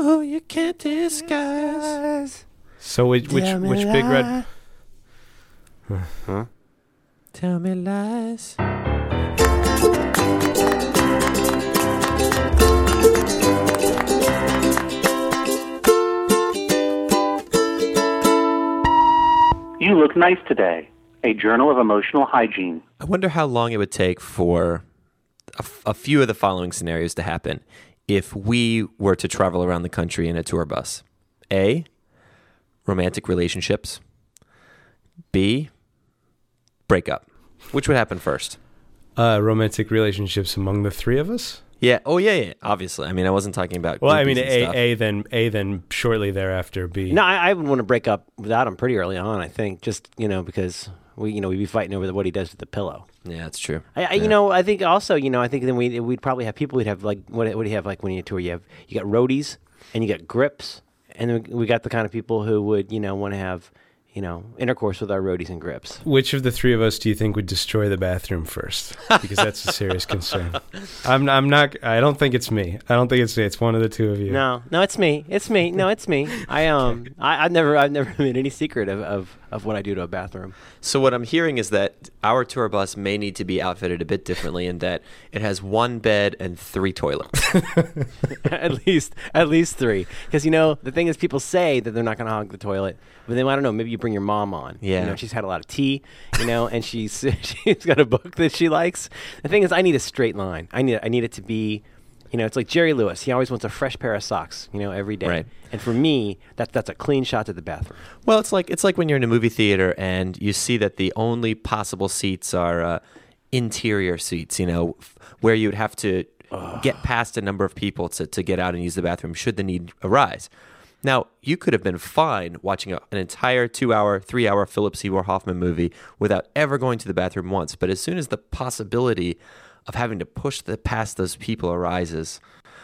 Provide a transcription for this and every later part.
who you can't disguise. So which big red? Huh? Tell me lies. You look nice today. A journal of emotional hygiene. I wonder how long it would take for a few of the following scenarios to happen if we were to travel around the country in a tour bus. A, romantic relationships. B, breakup. Which would happen first? Romantic relationships among the three of us? Yeah. Oh, yeah. Obviously. I mean, I wasn't talking about. Well, I mean, A, then shortly thereafter, B. No, I would want to break up without him pretty early on. I think just because we'd be fighting over what he does with the pillow. Yeah, that's true. I think also, I think then we'd probably have people. We'd have like what do you have like when you tour? You got roadies and you got grips, and we got the kind of people who would want to have intercourse with our roadies and grips. Which of the three of us do you think would destroy the bathroom first? Because that's a serious concern. I don't think it's me. I don't think it's me. It's one of the two of you. No, it's me. It's me. No, it's me. I've never made any secret of what I do to a bathroom. So what I'm hearing is that our tour bus may need to be outfitted a bit differently in that it has one bed and 3 toilets. at least 3. Because the thing is, people say that they're not going to hog the toilet, but then I don't know. Maybe you bring your mom on. Yeah. She's had a lot of tea. And she's got a book that she likes. The thing is, I need a straight line. I need it to be. It's like Jerry Lewis. He always wants a fresh pair of socks, every day. Right. And for me, that's a clean shot to the bathroom. Well, it's like when you're in a movie theater and you see that the only possible seats are interior seats, where you would have to get past a number of people to get out and use the bathroom should the need arise. Now, you could have been fine watching an entire 2-hour, 3-hour Philip Seymour Hoffman movie without ever going to the bathroom once. But as soon as the possibility of having to push past those people arises,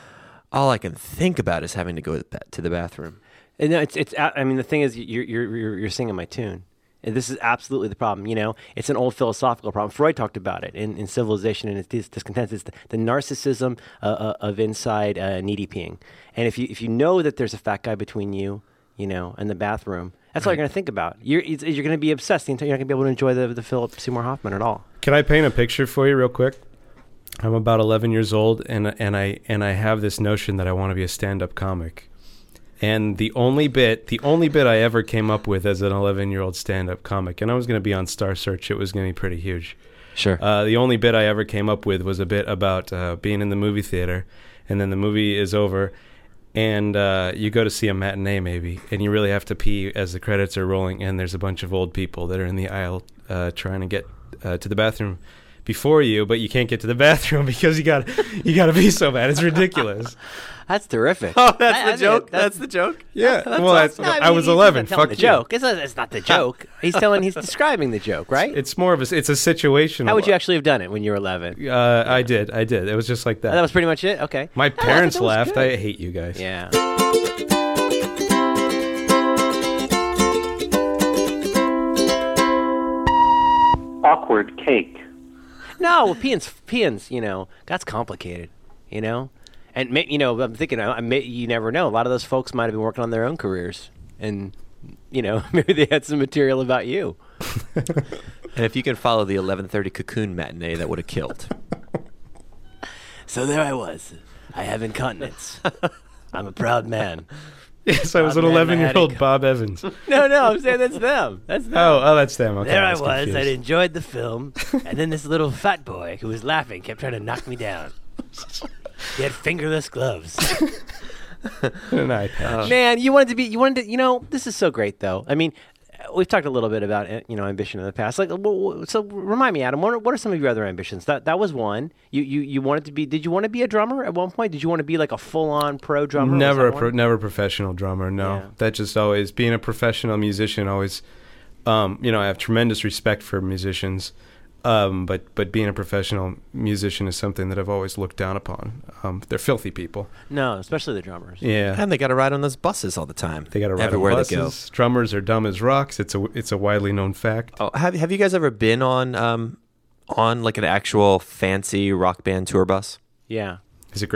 all I can think about is having to go to the bathroom. And no, it's. I mean, the thing is, you're singing my tune. And this is absolutely the problem. It's an old philosophical problem. Freud talked about it in Civilization and its Discontents. It's the narcissism of inside needy peeing. And if you know that there's a fat guy between you, and the bathroom, that's all you're going to think about. You're going to be obsessed. You're not going to be able to enjoy the Philip Seymour Hoffman at all. Can I paint a picture for you real quick? I'm about 11 years old, and I have this notion that I want to be a stand-up comic. And the only bit I ever came up with as an 11-year-old stand-up comic, and I was going to be on Star Search, it was going to be pretty huge. Sure. The only bit I ever came up with was a bit about being in the movie theater, and then the movie is over, and you go to see a matinee maybe, and you really have to pee as the credits are rolling, and there's a bunch of old people that are in the aisle trying to get to the bathroom before you, but you can't get to the bathroom because you got to be so bad. It's ridiculous. That's terrific. Oh, that's the joke. That's the joke. Yeah. That's well, awesome. I was 11. Fuck the you. Joke. It's not the joke. He's describing the joke, right? It's more of it's a situation. How would you actually have done it when you were 11? I did. It was just like that. That was pretty much it. Okay. My parents laughed. Good. I hate you guys. Yeah. Awkward cake. No, well, peeing's, that's complicated, And, I'm thinking, you never know. A lot of those folks might have been working on their own careers. And, maybe they had some material about you. And if you can follow the 11:30 Cocoon matinee, that would have killed. So there I was. I have incontinence. I'm a proud man. Yes, I was an 11-year-old Bob Evans. No, I'm saying that's them. That's them. Oh, that's them. Okay, there I was. Confused. I'd enjoyed the film, and then this little fat boy who was laughing kept trying to knock me down. He had fingerless gloves. An eye patch. Man, this is so great, though. I mean, we've talked a little bit about ambition in the past. Like, so remind me, Adam, what are some of your other ambitions? That was one. You wanted to be. Did you want to be a drummer at one point? Did you want to be like a full-on pro drummer? Never a professional drummer. No, yeah. That just always being a professional musician. Always, I have tremendous respect for musicians. But being a professional musician is something that I've always looked down upon. They're filthy people. No, especially the drummers. Yeah, and they got to ride on those buses all the time. They got to ride everywhere on buses. They go. Drummers are dumb as rocks. It's a widely known fact. Oh, have you guys ever been on like an actual fancy rock band tour bus? Yeah. Is it great?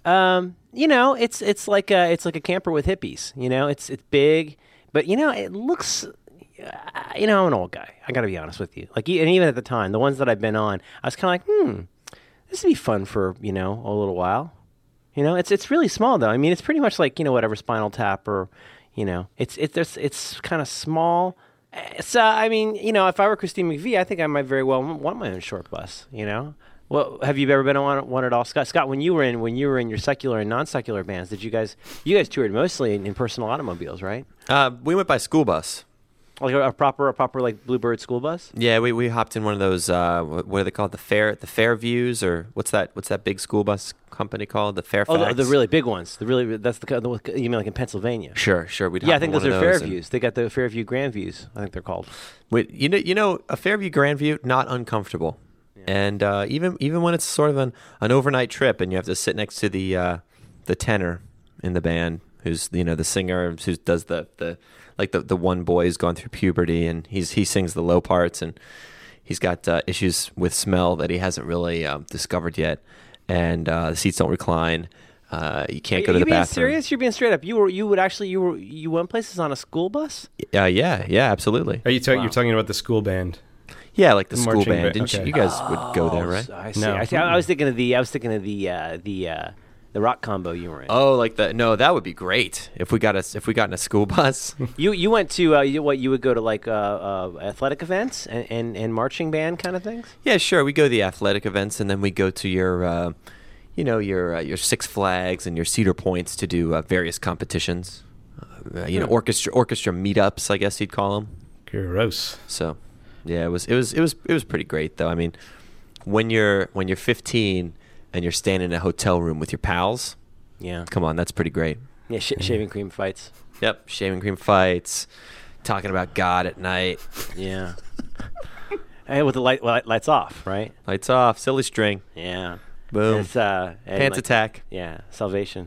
It's like a camper with hippies. It's big, but it looks. I'm an old guy. I got to be honest with you. And even at the time, the ones that I've been on, I was kind of like, this would be fun for a little while. It's really small though. I mean, it's pretty much like whatever Spinal Tap or, it's kind of small. So I mean, if I were Christine McVie, I think I might very well want my own short bus. Well, have you ever been on one at all, Scott? Scott, when you were in your secular and non-secular bands, did you guys toured mostly in personal automobiles, right? We went by school bus. Like a proper like Bluebird school bus? Yeah, we hopped in one of those. What are they called? The Fairviews, or what's that big school bus company called? The Fairfax. Oh, the really big ones. That's the you mean like in Pennsylvania? Sure. We'd I think those are Fairviews. They got the Fairview Grandviews. I think they're called. Wait, a Fairview Grandview, not uncomfortable, and even when it's sort of an overnight trip, and you have to sit next to the tenor in the band, who's the singer who does the one boy who's gone through puberty, and he sings the low parts, and he's got issues with smell that he hasn't really discovered yet, and the seats don't recline. You can't go to the bathroom. Are you being serious? You're being straight up. You went places on a school bus? Yeah, absolutely. Are you you're talking about the school band? Yeah, like the school marching band. band. Didn't you guys would go there, right? I see. No. I was thinking of the rock combo you were in. Oh, no, that would be great if we got in a school bus. You went to you would go to like athletic events and marching band kind of things? Yeah, sure. We go to the athletic events, and then we go to your Six Flags and your Cedar Points to do various competitions. Orchestra meetups, I guess you'd call them. Gross. So, yeah, it was pretty great though. I mean, when you're 15 and you're standing in a hotel room with your pals, yeah, come on, that's pretty great. Yeah, shaving cream fights. Yep, shaving cream fights, talking about God at night. Yeah. And with the lights off, right? Lights off, silly string. Yeah. Boom. It's, Pants attack. Yeah, salvation.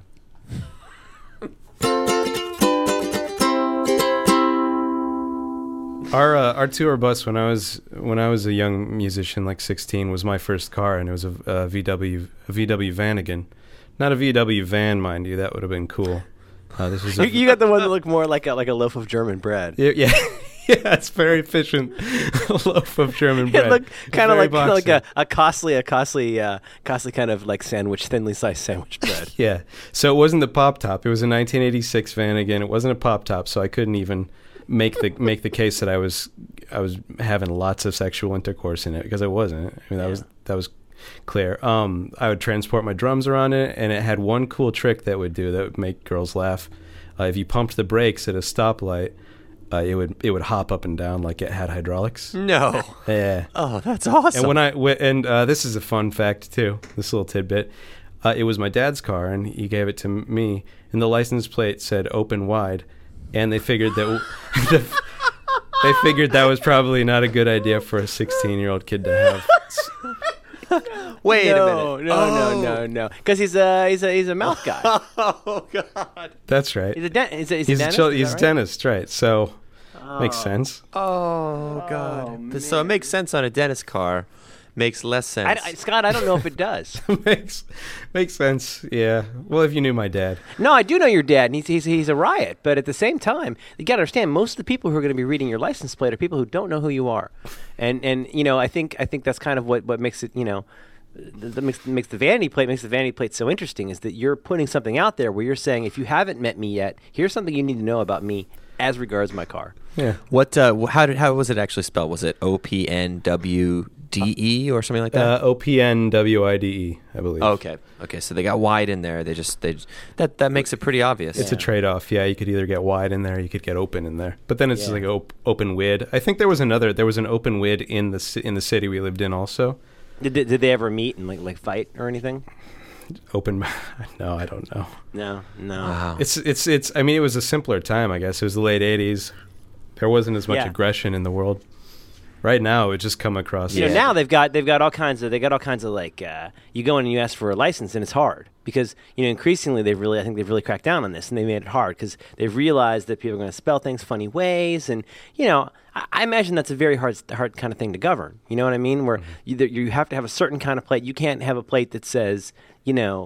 Our tour bus when I was a young musician, like 16, was my first car, and it was a VW Vanagon, not a VW van, mind you. That would have been cool. This was you got the one that looked more like a loaf of German bread. Yeah, it's very efficient loaf of German bread. It looked kind of like a costly kind of like sandwich, thinly sliced sandwich bread. Yeah. So it wasn't the pop top. It was a 1986 Vanagon. It wasn't a pop top, so I couldn't even make the case that I was having lots of sexual intercourse in it, because I wasn't. I mean, that was clear. I would transport my drums around it, and it had one cool trick that would make girls laugh. If you pumped the brakes at a stoplight, it would hop up and down like it had hydraulics. No. Yeah. Oh, that's awesome. And this is a fun fact too. This little tidbit. It was my dad's car, and he gave it to me, and the license plate said "open wide," and they figured that that was probably not a good idea for a 16-year-old kid to have. Wait a minute. No. Because he's a mouth guy. Oh God. That's right. He's a dentist. He's a dentist, right? So makes sense. Oh God. So it makes sense on a dentist car. Makes less sense. Scott, I don't know if it does. makes sense. Yeah. Well, if you knew my dad. No, I do know your dad, and he's a riot. But at the same time, you got to understand, most of the people who are going to be reading your license plate are people who don't know who you are, and I think that's kind of what makes it makes the vanity plate so interesting, is that you're putting something out there where you're saying, if you haven't met me yet, here's something you need to know about me as regards my car. Yeah. What? How was it actually spelled? Was it OPNWDE or something like that? OPNWIDE, I believe. Oh, okay. So they got wide in there. That makes it pretty obvious. It's a trade-off. Yeah, you could either get wide in there, you could get open in there. But then it's like open wid. I think there was an open wid in the city we lived in also. Did they ever meet and like fight or anything? Open? No, I don't know. No. Wow. It's. I mean, it was a simpler time, I guess. It was the late '80s. There wasn't as much aggression in the world. Right now, it just come across. Now they've got all kinds of like you go in and you ask for a license, and it's hard because increasingly they've really cracked down on this, and they made it hard because they've realized that people are going to spell things funny ways, and I imagine that's a very hard kind of thing to govern. You know what I mean? Where you have to have a certain kind of plate. You can't have a plate that says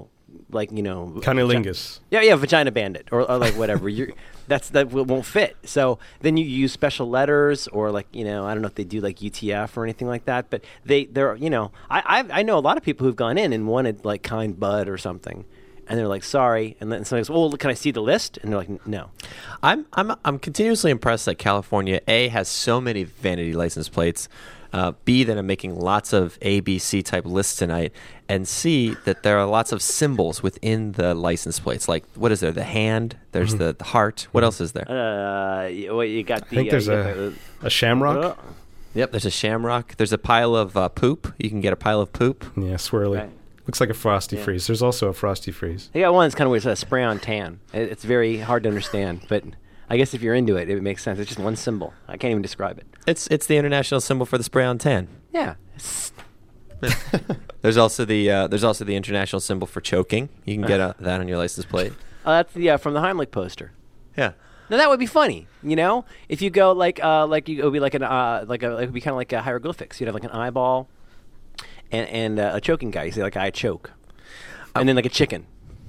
like Cunnilingus. Yeah, vagina bandit or like whatever. That won't fit. So then you use special letters or like I don't know if they do like UTF or anything like that. But they're I know a lot of people who've gone in and wanted like kind bud or something, and they're like sorry, and then somebody goes, well, can I see the list? And they're like no. I'm continuously impressed that California A has so many vanity license plates. B, that I'm making lots of A, B, C type lists tonight, and C, that there are lots of symbols within the license plates. Like, what is there? The hand. There's the heart. What else is there? Well, you got I think there's a shamrock. Yep, there's a shamrock. There's a pile of poop. You can get a pile of poop. Yeah, swirly. Right. Looks like a Frosty Freeze. There's also a Frosty Freeze. They got one that's kind of weird. It's a spray on tan. It's very hard to understand, but I guess if you're into it, it makes sense. It's just one symbol. I can't even describe it. It's the international symbol for the spray on tan. Yeah. There's also the international symbol for choking. You can get that on your license plate. Oh, that's from the Heimlich poster. Yeah. Now that would be funny, if you go it would be like it would be kind of like a hieroglyphics. You'd have like an eyeball, and a choking guy. You say like I choke, and then like a chicken.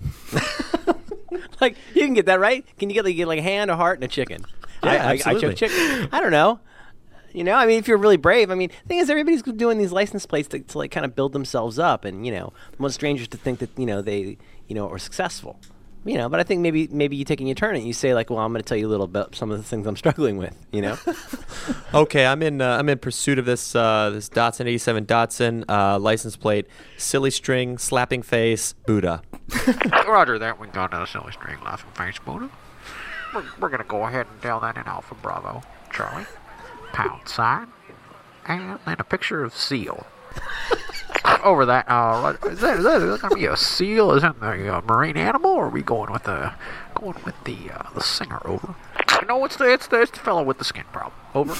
Like you can get that right. Can you get like a hand, a heart, and a chicken? Yeah, I choke chicken. I don't know. I mean, if you're really brave. I mean, the thing is, everybody's doing these license plates to like kind of build themselves up, and most strangers to think that they are successful. But I think maybe you taking your turn and you say like, well, I'm going to tell you a little bit some of the things I'm struggling with. Okay, I'm in pursuit of this Datsun 87 Datsun license plate, silly string, slapping face, Buddha. Roger that. We got a silly string, laughing face, Buddha. We're gonna go ahead and dial that in Alpha Bravo, Charlie. Pound sign, and then a picture of seal. Over that, is that going to be a seal? Is that the marine animal, or are we going with the singer? Over. No, it's the fellow with the skin problem. Over.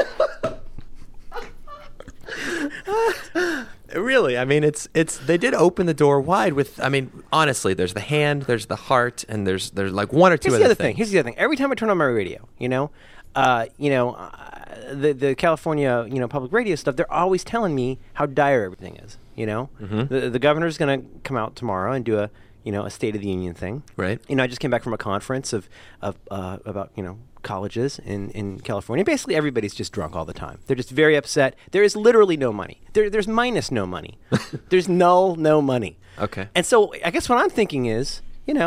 Really, I mean, it's they did open the door wide with. I mean, honestly, there's the hand, there's the heart, and there's like one or two other things. Here's the other thing. Every time I turn on my radio, the California, public radio stuff, they're always telling me how dire everything is. The governor's going to come out tomorrow and do a State of the Union thing. Right. I just came back from a conference about colleges in California. Basically, everybody's just drunk all the time. They're just very upset. There is literally no money. There's minus no money. There's no money. Okay. And so I guess what I'm thinking is,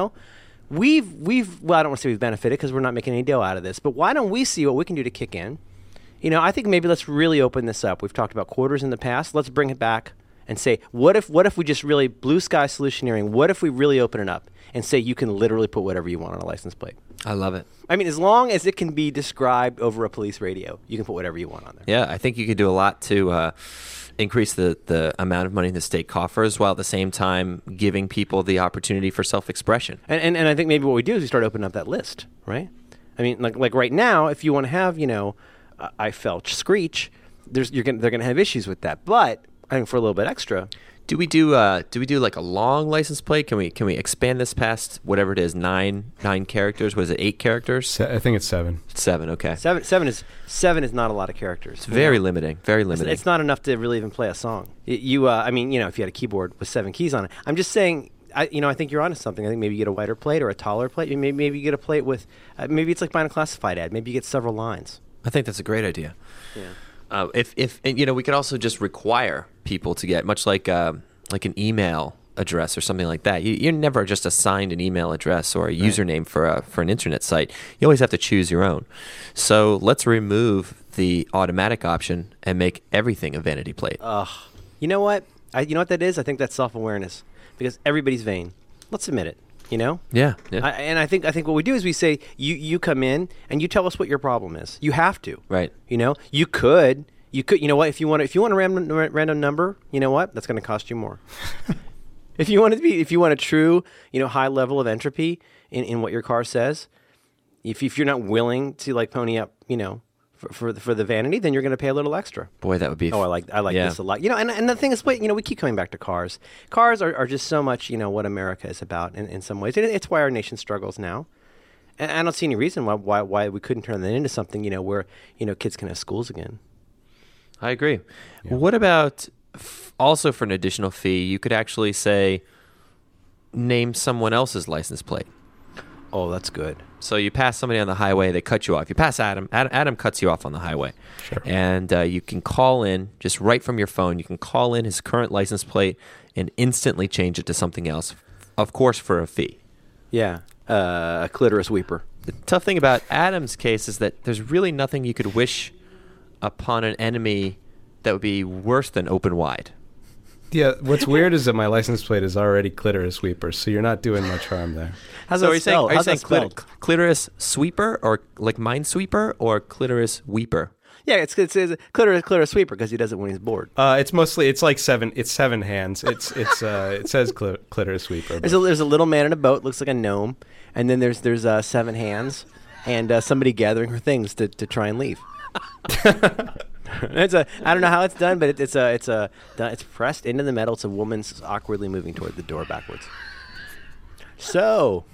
we've well, I don't want to say we've benefited because we're not making any dough out of this, but why don't we see what we can do to kick in? I think maybe let's really open this up. We've talked about quarters in the past. Let's bring it back and say, what if we just really blue sky solutioneering? What if we really open it up and say you can literally put whatever you want on a license plate? I love it. I mean, as long as it can be described over a police radio, you can put whatever you want on there. Yeah, I think you could do a lot to increase the amount of money in the state coffers while at the same time giving people the opportunity for self-expression. And I think maybe what we do is we start opening up that list, right? I mean, like right now, if you want to have, I felt screech, they're going to have issues with that. But I think for a little bit extra, do we do like a long license plate? Can we expand this past whatever it is, nine characters? Was it 8 characters? I think it's 7. 7, okay. Seven is not a lot of characters. It's very limiting. Very limiting. It's not enough to really even play a song. I mean, if you had a keyboard with 7 keys on it, I'm just saying. I think you're onto something. I think maybe you get a wider plate or a taller plate. Maybe you get a plate with, maybe it's like buying a classified ad. Maybe you get several lines. I think that's a great idea. Yeah. If we could also just require people to get much like an email address or something like that. You're never just assigned an email address or a username for an internet site. You always have to choose your own. So let's remove the automatic option and make everything a vanity plate. You know what? You know what that is? I think that's self-awareness because everybody's vain. Let's admit it. Yeah. And I think what we do is we say you come in and you tell us what your problem is. You have to. Right. You could. You know what? If you want a random number, you know what? That's going to cost you more. If you want a true, high level of entropy in what your car says, if you're not willing to like pony up, for the vanity, then you're going to pay a little extra. Boy, that would be. I like this a lot. And the thing is, we keep coming back to cars. Cars are just so much, what America is about in some ways. It's why our nation struggles now. And I don't see any reason why we couldn't turn that into something, where kids can have schools again. I agree. Yeah. What about also for an additional fee? You could actually say, name someone else's license plate. Oh, that's good. So you pass somebody on the highway, they cut you off. You pass Adam. Adam cuts you off on the highway. Sure. And you can call in, just right from your phone, you can call in his current license plate and instantly change it to something else, of course, for a fee. Yeah, a clitoris weeper. The tough thing about Adam's case is that there's really nothing you could wish upon an enemy that would be worse than open wide. Yeah, what's weird is that my license plate is already clitoris sweeper, so you're not doing much harm there. How's So that are you saying, spelled? are you How's saying that spelled? clitoris sweeper or like minesweeper or clitoris weeper? Yeah, it's clitoris sweeper because he does it when he's bored. It's like seven hands. It says clitoris sweeper. but- There's a little man in a boat, looks like a gnome, and then there's 7 hands, and somebody gathering her things to try and leave. I don't know how it's done, but it's pressed into the metal. It's a woman's awkwardly moving toward the door backwards. So,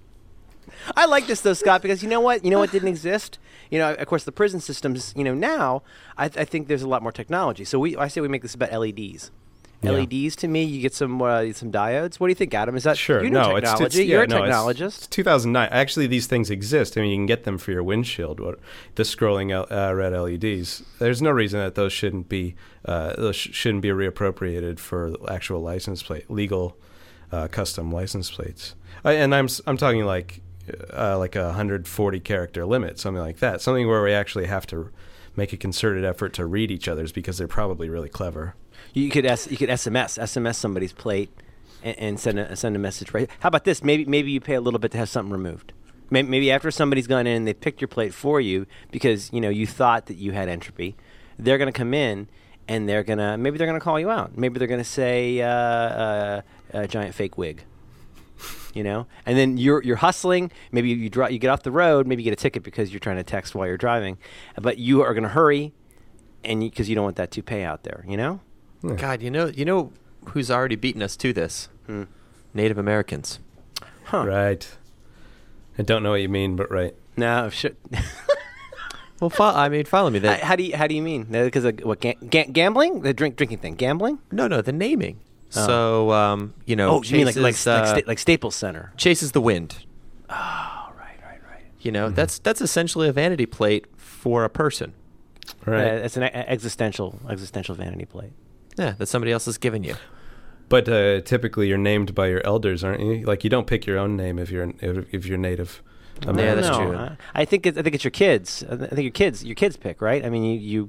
I like this though, Scott, because you know what didn't exist. Of course, the prison systems. Now I think there's a lot more technology. So I say we make this about LEDs. Yeah. LEDs to me, you get some diodes. What do you think, Adam? Is that Sure. You know No, technology. You're a technologist. It's 2009. Actually, these things exist. I mean, you can get them for your windshield. The scrolling red LEDs. There's no reason that those shouldn't be reappropriated for actual license plate, legal custom license plates. And I'm talking like a 140 character limit, something like that. Something where we actually have to make a concerted effort to read each other's because they're probably really clever. You could SMS somebody's plate and send a message. Right? How about this? Maybe you pay a little bit to have something removed. Maybe after somebody's gone in and they picked your plate for you because you thought that you had entropy, they're going to come in and they're gonna call you out. Maybe they're going to say a giant fake wig. And then you're hustling. Maybe you get off the road. Maybe you get a ticket because you're trying to text while you're driving, but you are going to hurry, and because you don't want that toupee out there. God, you know who's already beaten us to this? Native Americans. Huh. Right. I don't know what you mean, but right. No, shit. Well, follow me. How do you mean? Because of what? Gambling? The drinking thing? Gambling? No, the naming. Oh. So, Oh, you mean chases, like Staples Center? chases the wind. Oh, right. That's essentially a vanity plate for a person. Right. It's an existential vanity plate. Yeah, that somebody else has given you. But typically, you're named by your elders, aren't you? Like you don't pick your own name if you're native. Yeah, that's No, true. I think it's your kids. I think your kids pick, right? I mean, you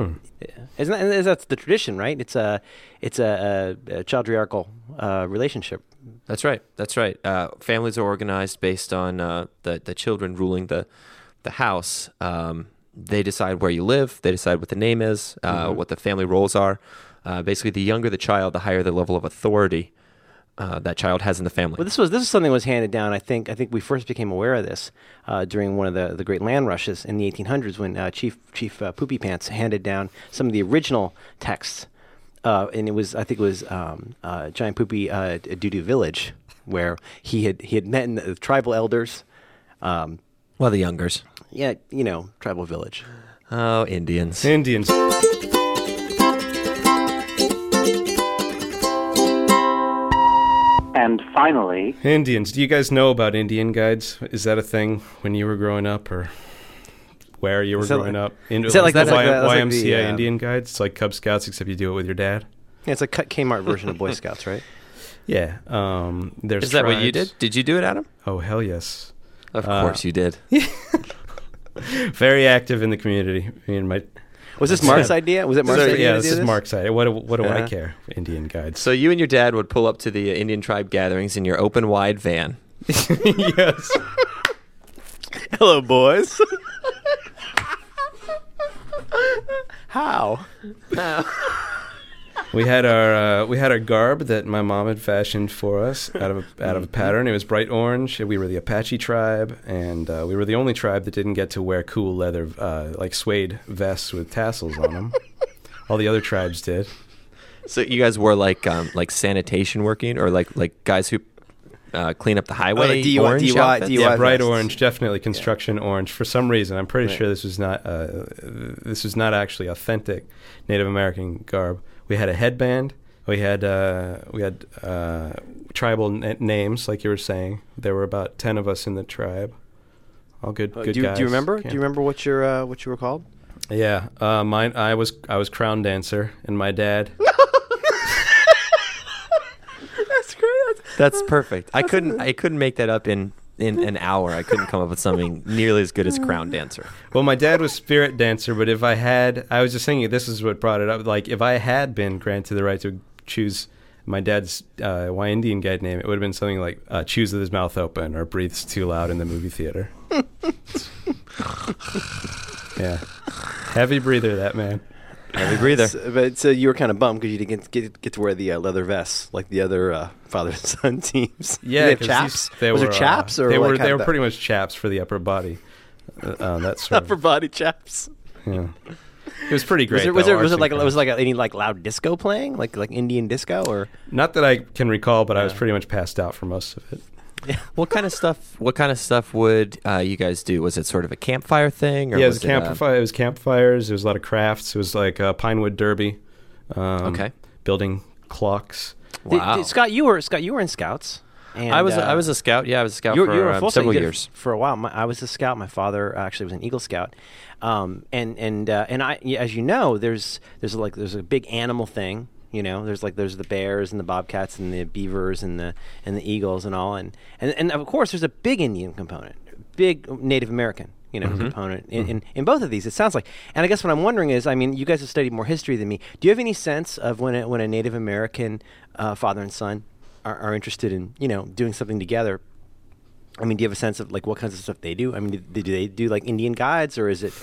isn't that the tradition, right? It's a childriarchal relationship. That's right. Families are organized based on the children ruling the house. They decide where you live. They decide what the name is, what the family roles are. Basically, the younger the child, the higher the level of authority that child has in the family. Well, this is something that was handed down. I think we first became aware of this during one of the great land rushes in the 1800s when Chief Poopy Pants handed down some of the original texts, and it was Giant Poopy Doo-Doo Village, where he had met in the tribal elders. The youngers. Yeah, tribal village. Oh, Indians. And finally, Indians. Do you guys know about Indian guides? Is that a thing when you were growing up, or where you were growing up? Is that like the that's like the- YMCA that's like the, Indian guides? It's like Cub Scouts, except you do it with your dad. Yeah, it's a Kmart version of Boy Scouts, right? Yeah. There's Is that what you tribes. did? Did you do it, Adam? Oh, hell yes. Of course you did. Very active in the community. Me and my Was this Mark's idea? Was it Mark's idea? yeah, to this do is Mark's idea. What do I Yeah. care? Indian guides. So you and your dad would pull up to the Indian tribe gatherings in your open, wide van. Yes. Hello, boys. How? We had our garb that my mom had fashioned for us out of a pattern. It was bright orange. We were the Apache tribe, and we were the only tribe that didn't get to wear cool leather, like suede vests with tassels on them. All the other tribes did. So you guys were like sanitation working, or like guys who clean up the highway. DUI orange outfits? DUI Yeah, bright vests. orange, definitely construction orange. For some reason, I'm pretty sure this was not actually authentic Native American garb. We had a headband, We had tribal names, like you were saying. There were about 10 of us in the tribe. All good guys. Do you remember? Yeah. Do you remember what you were called? Yeah, mine. I was crown dancer, and my dad. That's great. That's perfect. I couldn't make that up in an hour. I couldn't come up with something nearly as good as crown dancer. Well, my dad was spirit dancer, but if I was just thinking, this is what brought it up. Like, if I had been granted the right to choose my dad's Y Indian guide name, it would have been something like chews with his mouth open or breathes too loud in the movie theater. Yeah. Heavy breather, that man. Heavy breather. So you were kind of bummed because you didn't get to wear the leather vests like the other father and son teams. Yeah, Did they have chaps. Was there chaps or they like were pretty much chaps for the upper body. That's sort upper body chaps. Yeah. It was pretty great. Was it like any like loud disco playing, like Indian disco, or not that I can recall, but I was pretty much passed out for most of it. Yeah. What kind of stuff would you guys do? Was it sort of a campfire thing? Or yeah, it was campfires. There was a lot of crafts. It was like a Pinewood Derby. Okay. Building clocks. Wow. Scott, you were in Scouts. And, I was a scout. Yeah, I was a scout for several years. For a while, I was a scout. My father actually was an Eagle Scout, and I, as you know, there's a big animal thing. You know, there's the bears and the bobcats and the beavers and the eagles and all, and of course there's a big Indian component, big Native American component in both of these. It sounds like, and I guess what I'm wondering is, I mean, you guys have studied more history than me. Do you have any sense of when a Native American father and son are interested in doing something together? I mean, do you have a sense of like what kinds of stuff they do? I mean, do they do like Indian guides, or is it?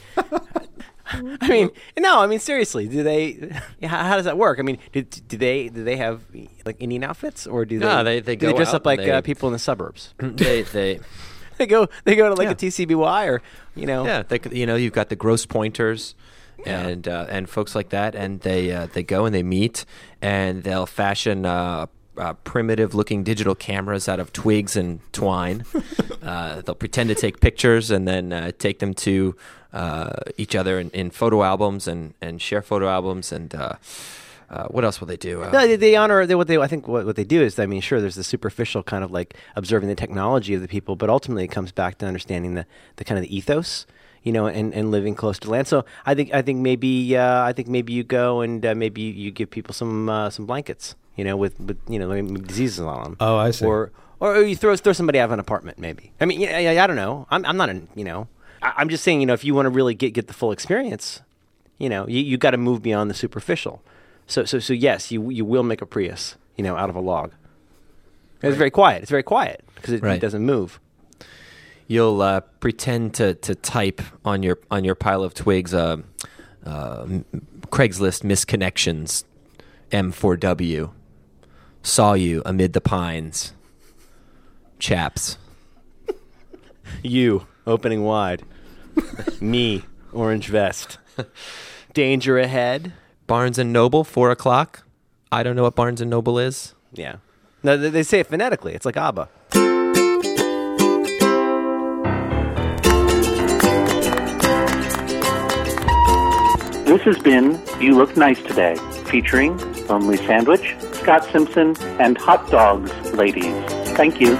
I mean, no. I mean, seriously, do they? How does that work? I mean, do they have like Indian outfits, or do they? No, they do go they dress out up like and people in the suburbs? They go to like Yeah. a TCBY or Yeah, you've got the Grosse Pointers and folks like that, and they go and they meet and they'll fashion primitive looking digital cameras out of twigs and twine. They'll pretend to take pictures and then take them to each other in photo albums and share photo albums and what else will they do? No, they honor I think what they do is, I mean, sure, there's the superficial kind of like observing the technology of the people, but ultimately it comes back to understanding the kind of the ethos, and living close to land. So I think maybe you go and maybe you give people some blankets, with diseases on them. Oh, I see. Or you throw somebody out of an apartment, maybe. I mean, I don't know. I'm not I'm just saying, if you want to really get the full experience, you got to move beyond the superficial. So yes, you will make a Prius, out of a log. It's very quiet. It's very quiet because it doesn't move. You'll pretend to type on your pile of twigs Craigslist misconnections M4W. Saw you amid the pines. Chaps. You opening wide. Me, orange vest. Danger ahead. Barnes and Noble, 4:00. I don't know what Barnes and Noble is. Yeah. No, they say it phonetically. It's like ABBA. This has been You Look Nice Today, featuring Lonely Sandwich, Scott Simpson, and Hot Dogs Ladies. Thank you.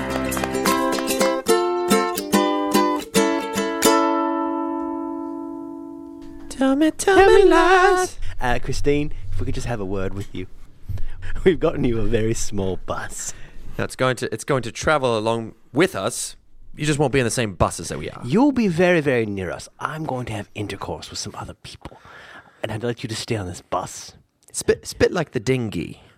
Tell me lies. Christine, if we could just have a word with you. We've gotten you a very small bus. Now it's going to travel along with us. You just won't be in the same buses that we are. You'll be very, very near us. I'm going to have intercourse with some other people, and I'd like you to stay on this bus. Spit like the dinghy.